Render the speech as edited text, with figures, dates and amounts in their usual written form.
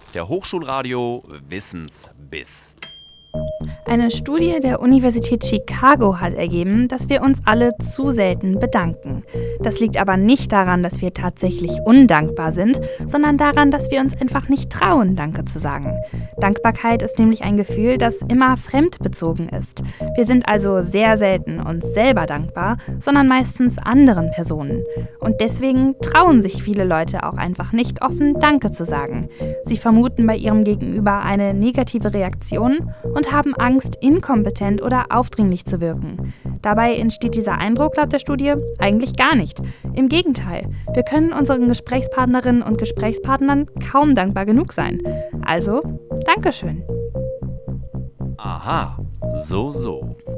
der Hochschulradio Wissensbiss. Eine Studie der Universität Chicago hat ergeben, dass wir uns alle zu selten bedanken. Das liegt aber nicht daran, dass wir tatsächlich undankbar sind, sondern daran, dass wir uns einfach nicht trauen, Danke zu sagen. Dankbarkeit ist nämlich ein Gefühl, das immer fremdbezogen ist. Wir sind also sehr selten uns selber dankbar, sondern meistens anderen Personen. Und deswegen trauen sich viele Leute auch einfach nicht offen, Danke zu sagen. Sie vermuten bei ihrem Gegenüber eine negative Reaktion und haben Angst, inkompetent oder aufdringlich zu wirken. Dabei entsteht dieser Eindruck laut der Studie eigentlich gar nicht. Im Gegenteil, wir können unseren Gesprächspartnerinnen und Gesprächspartnern kaum dankbar genug sein. Also, Dankeschön. Aha, so.